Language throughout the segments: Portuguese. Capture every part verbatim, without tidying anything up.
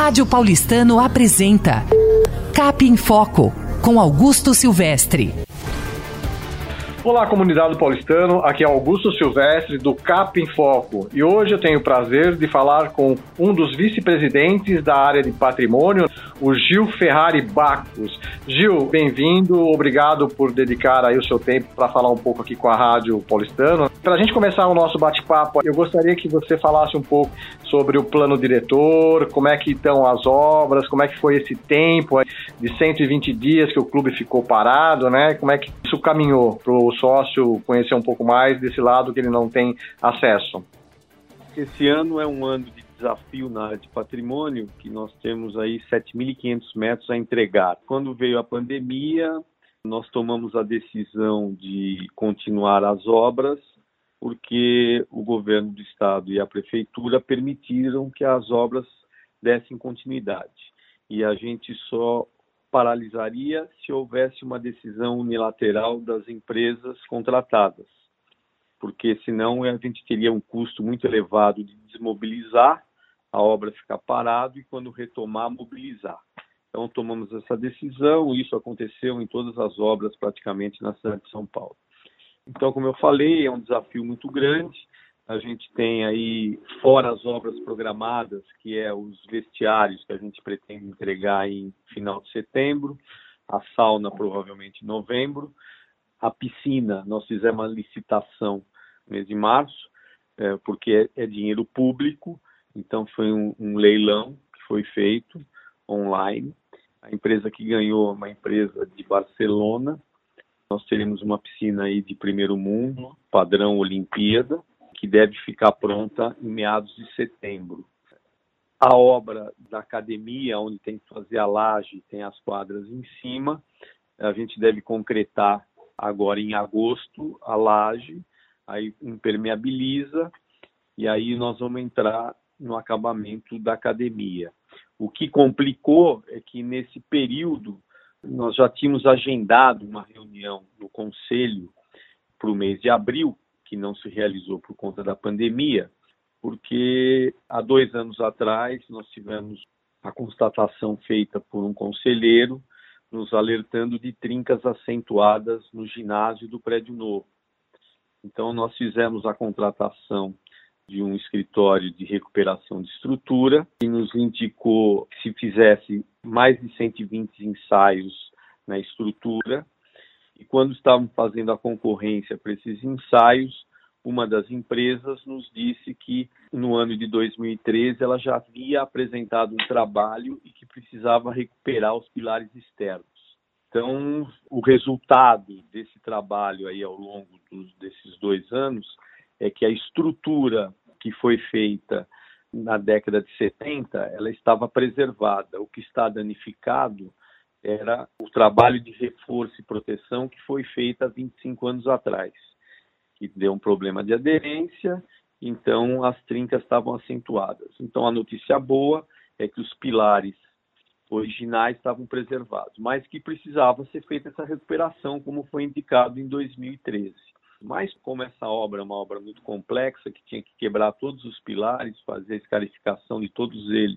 Rádio Paulistano apresenta Cap em Foco, com Augusto Silvestre. Olá, comunidade paulistano, aqui é Augusto Silvestre do Cap em Foco e hoje eu tenho o prazer de falar com um dos vice-presidentes da área de patrimônio, o Gil Ferrari Bacos. Gil, bem-vindo, obrigado por dedicar aí o seu tempo para falar um pouco aqui com a Rádio Paulistano. Para a gente começar o nosso bate-papo, eu gostaria que você falasse um pouco sobre o plano diretor, como é que estão as obras, como é que foi esse tempo de cento e vinte dias que o clube ficou parado, né? Como é que isso caminhou para o sócio conhecer um pouco mais desse lado que ele não tem acesso? Esse ano é um ano de desafio na área de patrimônio, que nós temos aí sete mil e quinhentos metros a entregar. Quando veio a pandemia, nós tomamos a decisão de continuar as obras, porque o governo do estado e a prefeitura permitiram que as obras dessem continuidade. E a gente só paralisaria se houvesse uma decisão unilateral das empresas contratadas, porque senão a gente teria um custo muito elevado de desmobilizar, a obra ficar parada e quando retomar, mobilizar. Então tomamos essa decisão e isso aconteceu em todas as obras praticamente na cidade de São Paulo. Então, como eu falei, é um desafio muito grande. A gente tem aí, fora as obras programadas, que é os vestiários que a gente pretende entregar em final de setembro, a sauna provavelmente em novembro, a piscina, nós fizemos uma licitação no mês de março, é, porque é, é dinheiro público, então foi um, um leilão que foi feito online. A empresa que ganhou é uma empresa de Barcelona. Nós teremos uma piscina aí de primeiro mundo, padrão Olimpíada, que deve ficar pronta em meados de setembro. A obra da academia, onde tem que fazer a laje, tem as quadras em cima, a gente deve concretar agora em agosto a laje, aí impermeabiliza, e aí nós vamos entrar no acabamento da academia. O que complicou é que nesse período nós já tínhamos agendado uma reunião no Conselho para o mês de abril, que não se realizou por conta da pandemia, porque há dois anos atrás nós tivemos a constatação feita por um conselheiro nos alertando de trincas acentuadas no ginásio do prédio novo. Então nós fizemos a contratação de um escritório de recuperação de estrutura e nos indicou que se fizesse mais de cento e vinte ensaios na estrutura. E quando estávamos fazendo a concorrência para esses ensaios, uma das empresas nos disse que no ano de dois mil e treze ela já havia apresentado um trabalho e que precisava recuperar os pilares externos. Então, o resultado desse trabalho aí ao longo dos, desses dois anos é que a estrutura que foi feita na década de setenta, ela estava preservada. O que está danificado era o trabalho de reforço e proteção que foi feito há vinte e cinco anos atrás, que deu um problema de aderência, então as trincas estavam acentuadas. Então a notícia boa é que os pilares originais estavam preservados, mas que precisava ser feita essa recuperação, como foi indicado em dois mil e treze. Mas como essa obra é uma obra muito complexa, que tinha que quebrar todos os pilares, fazer a escarificação de todos eles,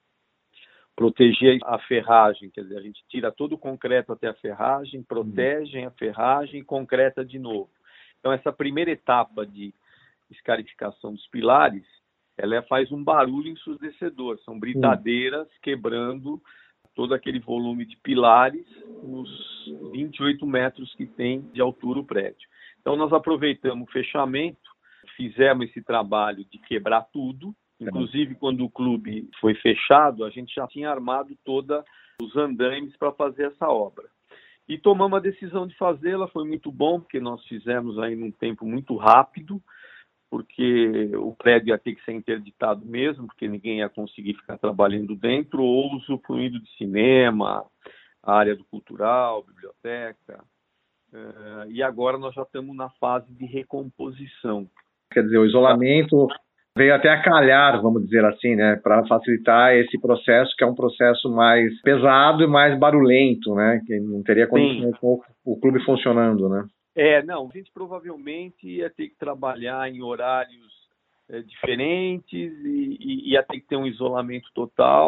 proteger a ferragem, quer dizer, a gente tira todo o concreto até a ferragem, protege a ferragem e concreta de novo. Então essa primeira etapa de escarificação dos pilares, ela faz um barulho ensurdecedor, são britadeiras quebrando todo aquele volume de pilares nos vinte e oito metros que tem de altura o prédio. Então nós aproveitamos o fechamento, fizemos esse trabalho de quebrar tudo, inclusive quando o clube foi fechado, a gente já tinha armado todos os andaimes para fazer essa obra. E tomamos a decisão de fazê-la, foi muito bom, porque nós fizemos aí num tempo muito rápido, porque o prédio ia ter que ser interditado mesmo, porque ninguém ia conseguir ficar trabalhando dentro, ou usufruindo de cinema, a área do cultural, biblioteca. Uh, e agora nós já estamos na fase de recomposição. Quer dizer, o isolamento veio até a calhar, vamos dizer assim, né, para facilitar esse processo, que é um processo mais pesado e mais barulhento, né, que não teria condições com o clube funcionando, né? É, não, a gente provavelmente ia ter que trabalhar em horários é, diferentes e, e ia ter que ter um isolamento total.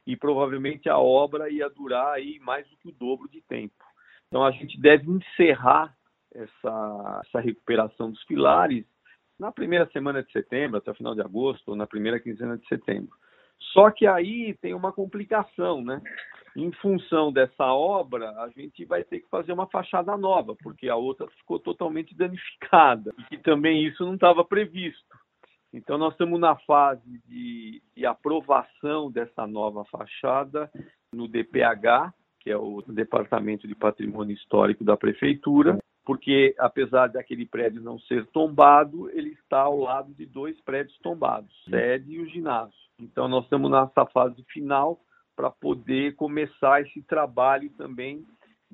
e provavelmente a obra ia durar aí mais do que o dobro de tempo. Então a gente deve encerrar essa, essa recuperação dos pilares na primeira semana de setembro, até o final de agosto, ou na primeira quinzena de setembro. Só que aí tem uma complicação, né? Em função dessa obra, a gente vai ter que fazer uma fachada nova, porque a outra ficou totalmente danificada, e também isso não estava previsto. Então, nós estamos na fase de, de aprovação dessa nova fachada no D P H, que é o Departamento de Patrimônio Histórico da Prefeitura, porque, apesar daquele prédio não ser tombado, ele está ao lado de dois prédios tombados, a sede e o ginásio. Então, nós estamos nessa fase final para poder começar esse trabalho também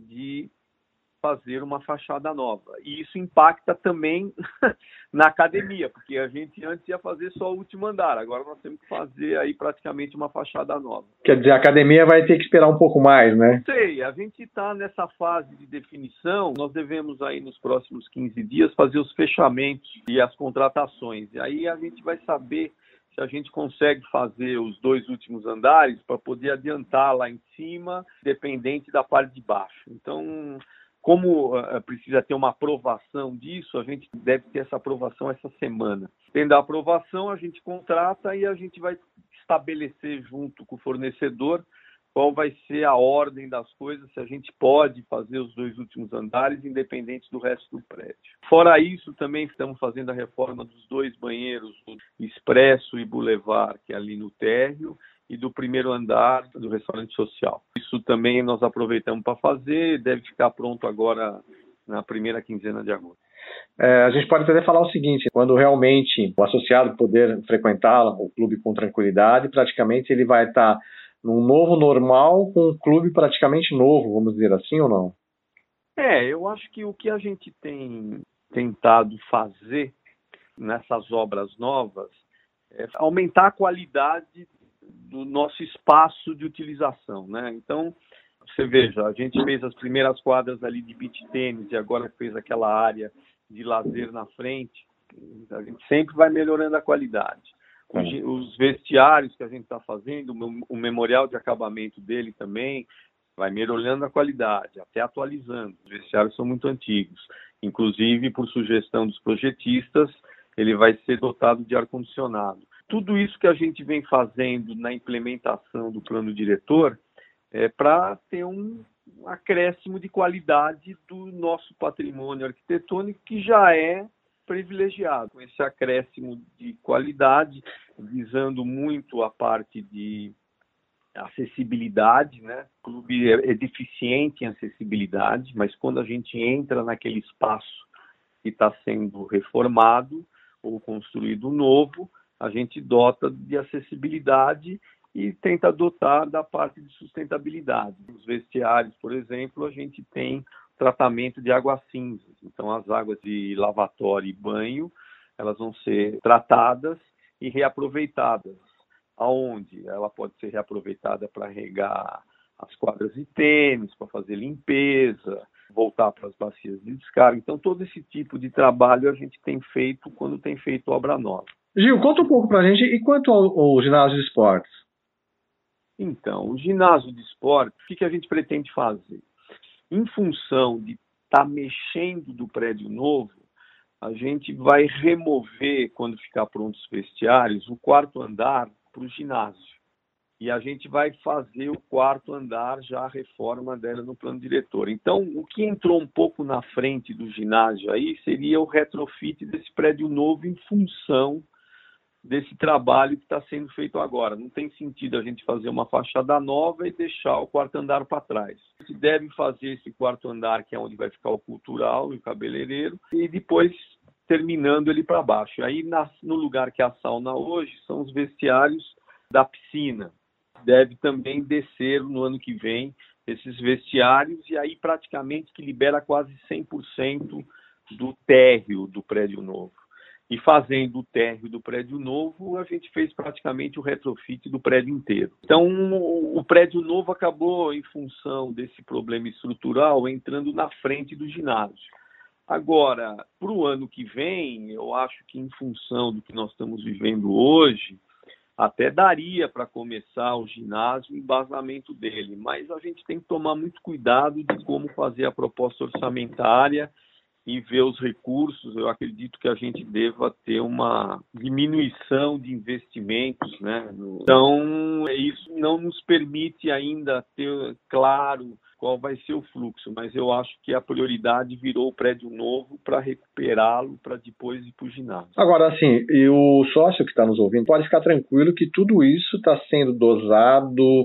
de fazer uma fachada nova. E isso impacta também na academia, porque a gente antes ia fazer só o último andar, agora nós temos que fazer aí praticamente uma fachada nova. Quer dizer, a academia vai ter que esperar um pouco mais, né? Sei, a gente está nessa fase de definição, nós devemos aí nos próximos quinze dias fazer os fechamentos e as contratações. E aí a gente vai saber se a gente consegue fazer os dois últimos andares para poder adiantar lá em cima, dependente da parte de baixo. Então, como uh, precisa ter uma aprovação disso, a gente deve ter essa aprovação essa semana. Tendo a aprovação, a gente contrata e a gente vai estabelecer junto com o fornecedor qual vai ser a ordem das coisas, se a gente pode fazer os dois últimos andares, independente do resto do prédio. Fora isso, também estamos fazendo a reforma dos dois banheiros, do Expresso e Boulevard, que é ali no térreo, e do primeiro andar do restaurante social. Isso também nós aproveitamos para fazer, deve ficar pronto agora na primeira quinzena de agosto. É, a gente pode até falar o seguinte, quando realmente o associado poder frequentar o clube com tranquilidade, praticamente ele vai estar num novo normal com um clube praticamente novo, vamos dizer assim ou não? É, eu acho que o que a gente tem tentado fazer nessas obras novas é aumentar a qualidade do nosso espaço de utilização, né? Então, você veja, a gente fez as primeiras quadras ali de beach tênis e agora fez aquela área de lazer na frente. A gente sempre vai melhorando a qualidade. Os, os vestiários que a gente está fazendo, o memorial de acabamento dele também vai melhorando a qualidade, até atualizando. Os vestiários são muito antigos. Inclusive, por sugestão dos projetistas, ele vai ser dotado de ar-condicionado. Tudo isso que a gente vem fazendo na implementação do plano diretor é para ter um acréscimo de qualidade do nosso patrimônio arquitetônico, que já é privilegiado. Com esse acréscimo de qualidade, visando muito a parte de acessibilidade, né? O clube é deficiente em acessibilidade, mas quando a gente entra naquele espaço que está sendo reformado ou construído novo, a gente dota de acessibilidade e tenta dotar da parte de sustentabilidade. Nos vestiários, por exemplo, a gente tem tratamento de águas cinzas. Então, as águas de lavatório e banho, elas vão ser tratadas e reaproveitadas. Aonde? Ela pode ser reaproveitada para regar as quadras de tênis, para fazer limpeza, voltar para as bacias de descarga. Então, todo esse tipo de trabalho a gente tem feito quando tem feito obra nova. Gil, conta um pouco para a gente, e quanto ao, ao ginásio de esportes? Então, o ginásio de esportes, o que, que a gente pretende fazer? Em função de estar tá mexendo do prédio novo, a gente vai remover, quando ficar prontos os vestiários, o quarto andar para o ginásio. E a gente vai fazer o quarto andar, já a reforma dela no plano diretor. Então, o que entrou um pouco na frente do ginásio aí seria o retrofit desse prédio novo em função desse trabalho que está sendo feito agora. Não tem sentido a gente fazer uma fachada nova e deixar o quarto andar para trás. A gente deve fazer esse quarto andar, que é onde vai ficar o cultural e o cabeleireiro, e depois terminando ele para baixo. Aí, na, no lugar que é a sauna hoje, são os vestiários da piscina. Deve também descer no ano que vem esses vestiários, e aí praticamente que libera quase cem por cento do térreo do prédio novo. E fazendo o térreo do prédio novo, a gente fez praticamente o retrofit do prédio inteiro. Então, o prédio novo acabou, em função desse problema estrutural, entrando na frente do ginásio. Agora, para o ano que vem, eu acho que em função do que nós estamos vivendo hoje, até daria para começar o ginásio, o embasamento dele, mas a gente tem que tomar muito cuidado de como fazer a proposta orçamentária e ver os recursos. Eu acredito que a gente deva ter uma diminuição de investimentos, né? Então, isso não nos permite ainda ter claro qual vai ser o fluxo, mas eu acho que a prioridade virou o prédio novo para recuperá-lo, para depois ir para o ginásio. Agora, assim, e o sócio que está nos ouvindo pode ficar tranquilo que tudo isso está sendo dosado,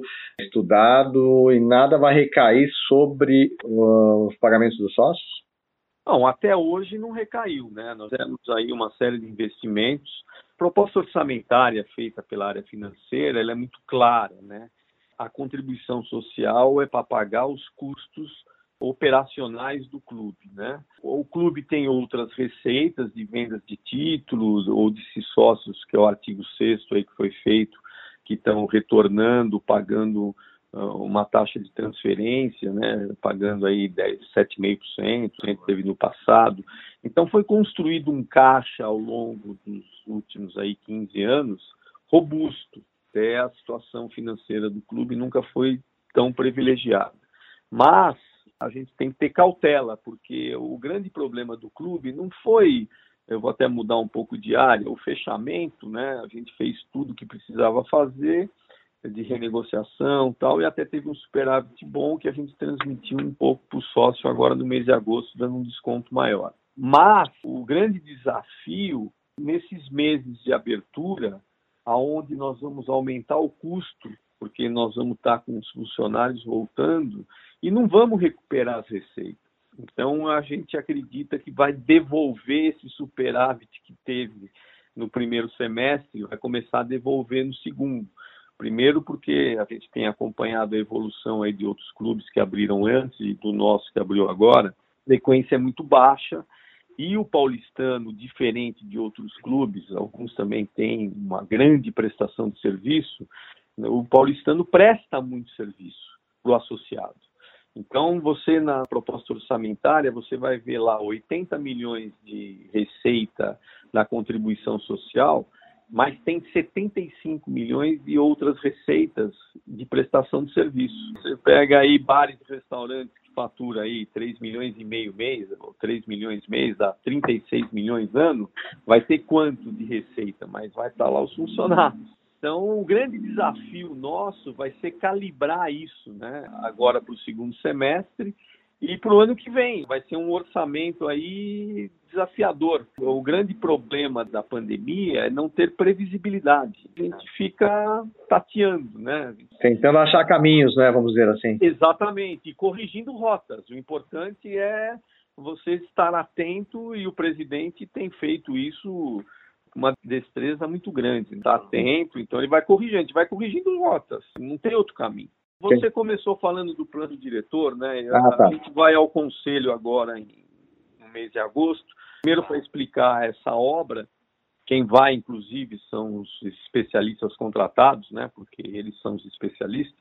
estudado e nada vai recair sobre uh, os pagamentos dos sócios? Não, até hoje não recaiu, né? Nós temos aí uma série de investimentos. A proposta orçamentária feita pela área financeira, ela é muito clara, né? A contribuição social é para pagar os custos operacionais do clube, né? O clube tem outras receitas de vendas de títulos ou de sócios, que é o artigo sexto aí que foi feito, que estão retornando, pagando uma taxa de transferência, né, pagando aí dez, sete vírgula cinco por cento, a gente teve no passado. Então foi construído um caixa ao longo dos últimos aí quinze anos robusto. Até a situação financeira do clube nunca foi tão privilegiada. Mas a gente tem que ter cautela, porque o grande problema do clube não foi, eu vou até mudar um pouco de área, o fechamento, né? A gente fez tudo o que precisava fazer, de renegociação e tal, e até teve um superávit bom que a gente transmitiu um pouco para o sócio agora no mês de agosto, dando um desconto maior. Mas o grande desafio, nesses meses de abertura, aonde nós vamos aumentar o custo, porque nós vamos estar com os funcionários voltando e não vamos recuperar as receitas. Então, a gente acredita que vai devolver esse superávit que teve no primeiro semestre, vai começar a devolver no segundo. Primeiro porque a gente tem acompanhado a evolução aí de outros clubes que abriram antes e do nosso que abriu agora. A frequência é muito baixa e o paulistano, diferente de outros clubes, alguns também têm uma grande prestação de serviço, o paulistano presta muito serviço para o associado. Então, você na proposta orçamentária, você vai ver lá oitenta milhões de receita na contribuição social, mas tem setenta e cinco milhões de outras receitas de prestação de serviço. Você pega aí bares e restaurantes que fatura aí três milhões e meio mês, ou três milhões mês, dá trinta e seis milhões ano, vai ter quanto de receita? Mas vai estar lá os funcionários. Então, o grande desafio nosso vai ser calibrar isso, né? Agora para o segundo semestre e para o ano que vem. Vai ser um orçamento aí desafiador. O grande problema da pandemia é não ter previsibilidade. A gente fica tateando, né? Tentando achar caminhos, né? Vamos dizer assim. Exatamente. E corrigindo rotas. O importante é você estar atento e o presidente tem feito isso com uma destreza muito grande. Está atento, então ele vai corrigindo. A gente vai corrigindo rotas. Não tem outro caminho. Você começou falando do plano diretor, né? Ah, tá. A gente vai ao conselho agora em, no mês de agosto. Primeiro para explicar essa obra, quem vai, inclusive, são os especialistas contratados, né? Porque eles são os especialistas.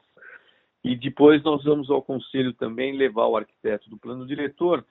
E depois nós vamos ao conselho também levar o arquiteto do plano diretor,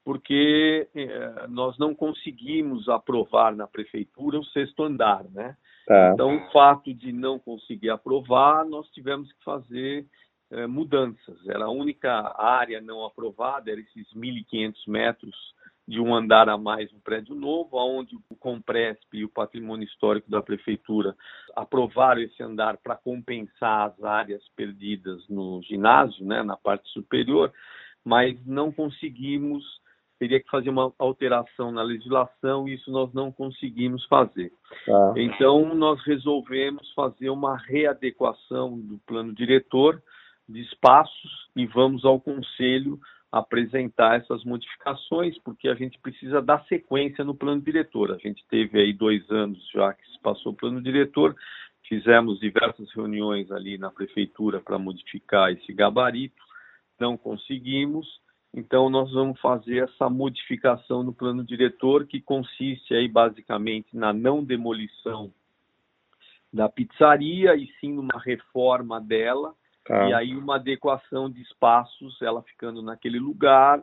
porque eh, nós não conseguimos aprovar na prefeitura o sexto andar, né? Tá. Então, o fato de não conseguir aprovar, nós tivemos que fazer eh, mudanças. Era a única área não aprovada, era esses mil e quinhentos metros de um andar a mais no prédio novo, onde o Compresp e o Patrimônio Histórico da Prefeitura aprovaram esse andar para compensar as áreas perdidas no ginásio, né, na parte superior, mas não conseguimos, teria que fazer uma alteração na legislação e isso nós não conseguimos fazer. Tá. Então, nós resolvemos fazer uma readequação do plano diretor de espaços e vamos ao conselho apresentar essas modificações, porque a gente precisa dar sequência no plano diretor. A gente teve aí dois anos já que se passou o plano diretor, fizemos diversas reuniões ali na prefeitura para modificar esse gabarito, não conseguimos, então nós vamos fazer essa modificação no plano diretor, que consiste aí basicamente na não demolição da pizzaria, e sim numa reforma dela, Tá. e aí uma adequação de espaços, ela ficando naquele lugar,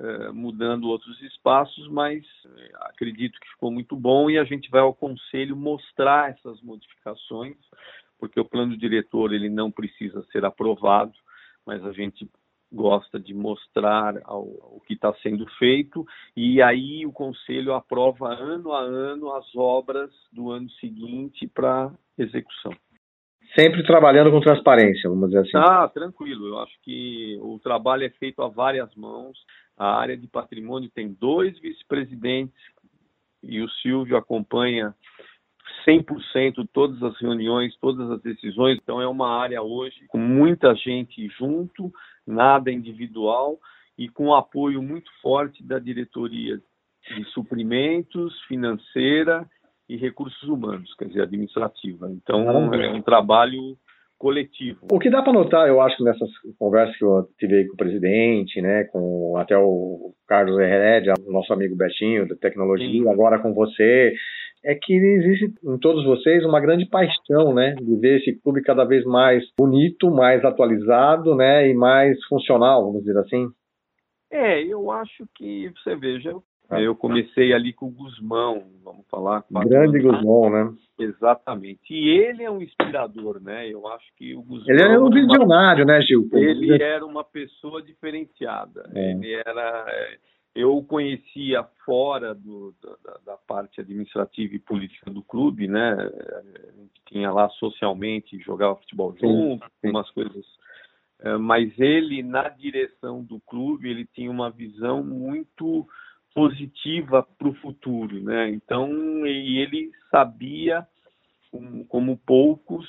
eh, mudando outros espaços, mas eh, acredito que ficou muito bom e a gente vai ao conselho mostrar essas modificações, porque o plano diretor ele não precisa ser aprovado, mas a gente gosta de mostrar ao, o que está sendo feito, e aí o Conselho aprova ano a ano as obras do ano seguinte para execução. Sempre trabalhando com transparência, vamos dizer assim. Ah, tranquilo. Eu acho que o trabalho é feito a várias mãos. A área de patrimônio tem dois vice-presidentes e o Silvio acompanha cem por cento todas as reuniões, todas as decisões. Então é uma área hoje com muita gente junto, nada individual e com um apoio muito forte da diretoria de suprimentos, financeira e recursos humanos, quer dizer, administrativa. Então é um trabalho coletivo. O que dá para notar, eu acho, nessas conversas que eu tive com o presidente, né, com até o Carlos Heredia, nosso amigo Betinho, da tecnologia, Sim. agora com você, é que existe em todos vocês uma grande paixão, né, de ver esse clube cada vez mais bonito, mais atualizado, né, e mais funcional, vamos dizer assim. É, eu acho que, você veja, eu comecei ali com o Guzmão, vamos falar. Grande Guzmão, né? Exatamente. E ele é um inspirador, né? Eu acho que o Guzmão... Ele era um visionário, uma... né, Gil? Ele era uma pessoa diferenciada. É. Ele era... Eu o conhecia fora do, da, da parte administrativa e política do clube, né? A gente tinha lá socialmente, jogava futebol junto, sim, sim. umas coisas... Mas ele, na direção do clube, ele tinha uma visão muito positiva para o futuro, né? Então, e ele sabia, como, como poucos,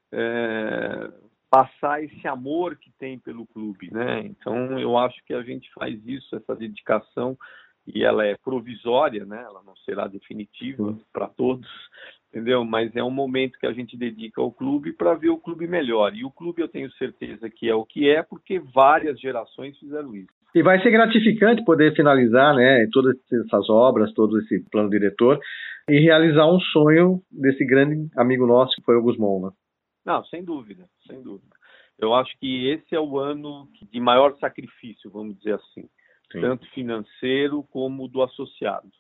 é, passar esse amor que tem pelo clube, né? Então, eu acho que a gente faz isso, essa dedicação, e ela é provisória, né? Ela não será definitiva para todos, entendeu? Mas é um momento que a gente dedica ao clube para ver o clube melhor. E o clube eu tenho certeza que é o que é, porque várias gerações fizeram isso. E vai ser gratificante poder finalizar, né, todas essas obras, todo esse plano diretor, e realizar um sonho desse grande amigo nosso que foi o Guzmão, né? Não, sem dúvida, sem dúvida. Eu acho que esse é o ano de maior sacrifício, vamos dizer assim, Sim. tanto financeiro como do associado.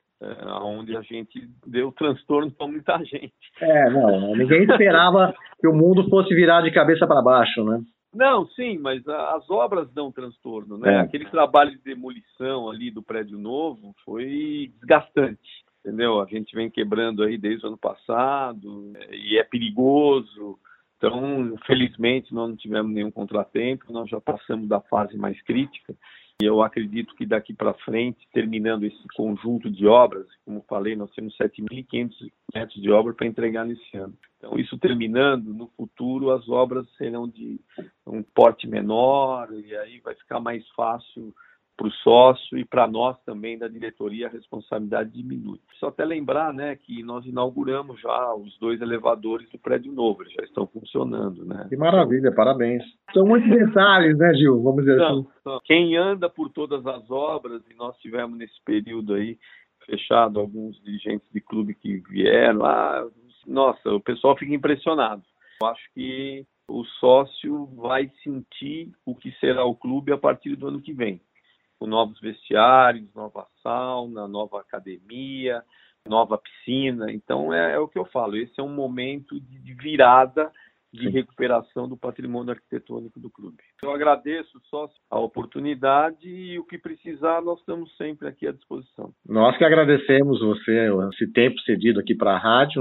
É, onde a gente deu transtorno para muita gente. É, não, ninguém esperava que o mundo fosse virar de cabeça para baixo, né? Não, sim, mas a, as obras dão transtorno, né? É. Aquele trabalho de demolição ali do prédio novo foi desgastante, entendeu? A gente vem quebrando aí desde o ano passado e é perigoso. Então, felizmente, nós não tivemos nenhum contratempo, nós já passamos da fase mais crítica. E eu acredito que daqui para frente, terminando esse conjunto de obras, como falei, nós temos sete mil e quinhentos metros de obra para entregar nesse ano. Então, isso terminando, no futuro as obras serão de um porte menor e aí vai ficar mais fácil para o sócio e para nós também da diretoria a responsabilidade diminui. Só até lembrar, né, que nós inauguramos já os dois elevadores do prédio novo, eles já estão funcionando, né? Que maravilha, parabéns. São muitos detalhes, né, Gil? Vamos dizer não, assim. Não. Quem anda por todas as obras, e nós tivemos nesse período aí fechado alguns dirigentes de clube que vieram, ah, nossa, o pessoal fica impressionado. Eu acho que o sócio vai sentir o que será o clube a partir do ano que vem. Com novos vestiários, nova sauna, nova academia, nova piscina. Então, é, é o que eu falo, esse é um momento de, de virada, de Sim. recuperação do patrimônio arquitetônico do clube. Eu agradeço só a oportunidade e o que precisar, nós estamos sempre aqui à disposição. Nós que agradecemos você, esse tempo cedido aqui para a rádio.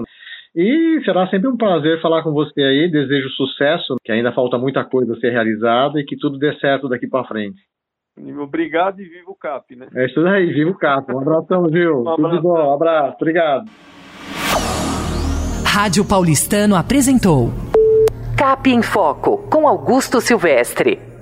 E será sempre um prazer falar com você aí. Desejo sucesso, que ainda falta muita coisa a ser realizada e que tudo dê certo daqui para frente. Obrigado e viva o C A P, né? É isso aí, viva o C A P. Um abração, Gil. Um abraço. Tudo de bom, um abraço. Obrigado. Rádio Paulistano apresentou C A P em Foco, com Augusto Silvestre.